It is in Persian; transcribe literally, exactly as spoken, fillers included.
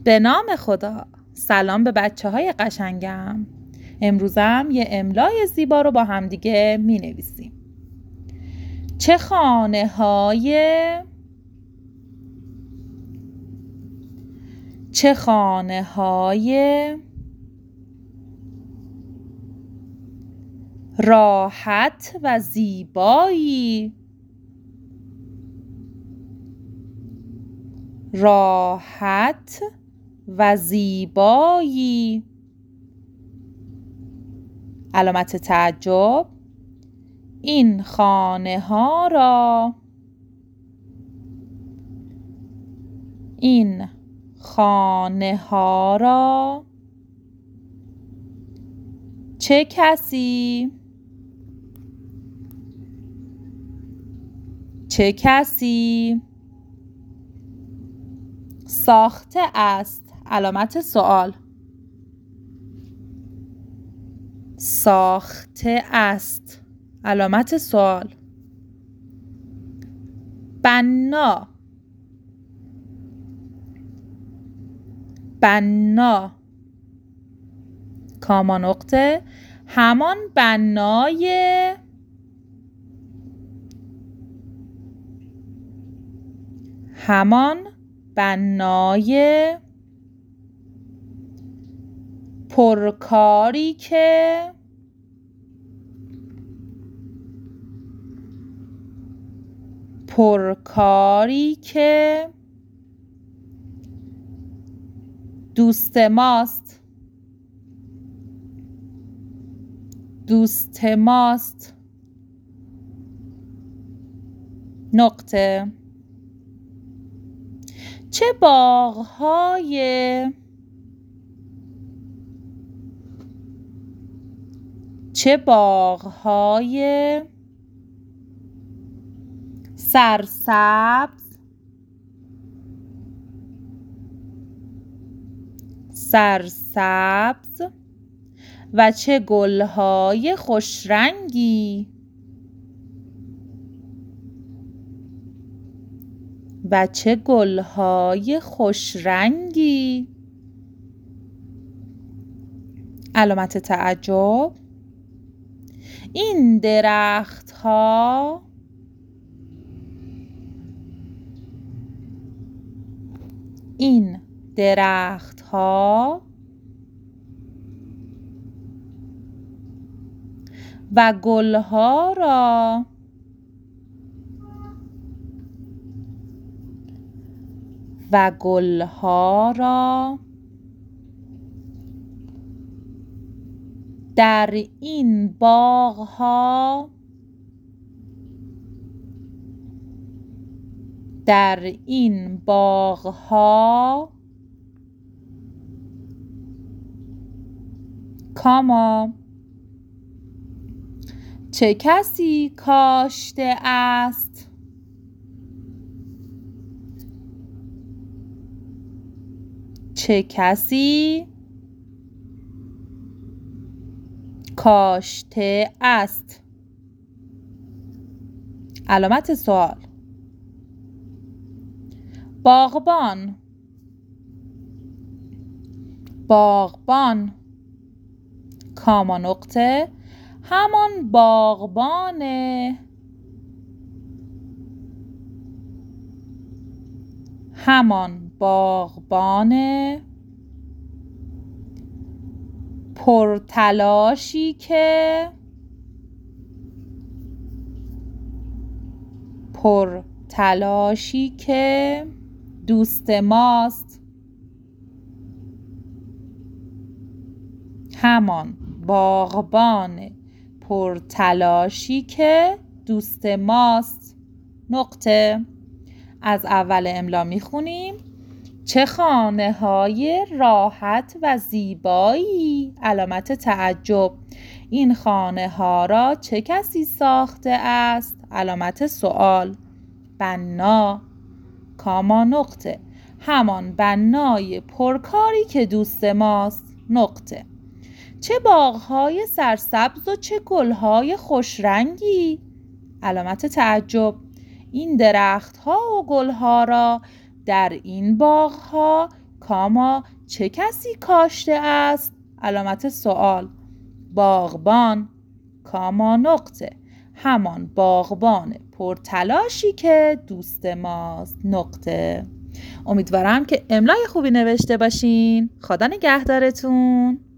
به نام خدا. سلام به بچه های قشنگم. امروزم یه املای زیبا رو با هم دیگه می نویسیم. چه خانه های چه خانه های راحت و زیبایی راحت و زیبایی. علامت تعجب. این خانه ها را این خانه ها را چه کسی چه کسی ساخته است؟ علامت سوال. ساخته است. علامت سوال. بنا بنا کاما نقطه. همان بنای همان بنای پرکاری که پرکاری که دوست ماست دوست ماست. نقطه. چه باغ‌های چه باغ‌های سرسبز سرسبز و چه گل‌های خوشرنگی و چه گل‌های خوشرنگی. علامت تعجب. این درخت‌ها این درخت‌ها و گل‌ها را و گل‌ها را در این باغ‌ها در این باغ‌ها کاما چه کسی کاشته است؟ چه کسی کاشته است؟ علامت سوال. باغبان باغبان کاما نقطه. همان باغبان همان باغبان پرتلاشی که پرتلاشی که دوست ماست. همان باغبان پرتلاشی که دوست ماست. نقطه. از اول املا میخونیم. چه خانه های راحت و زیبایی. علامت تعجب. این خانه ها را چه کسی ساخته است؟ علامت سوال. بنا کاما نقطه. همان بنای پرکاری که دوست ماست. نقطه. چه باغ‌های سرسبز و چه گل‌های خوشرنگی. علامت تعجب. این درخت‌ها و گل‌ها را در این باغ‌ها کاما چه کسی کاشته است؟ علامت سوال. باغبان. کاما نقطه. همان باغبان پرتلاشی که دوست ماست. نقطه. امیدوارم که املای خوبی نوشته باشین. خدا نگهدارتون.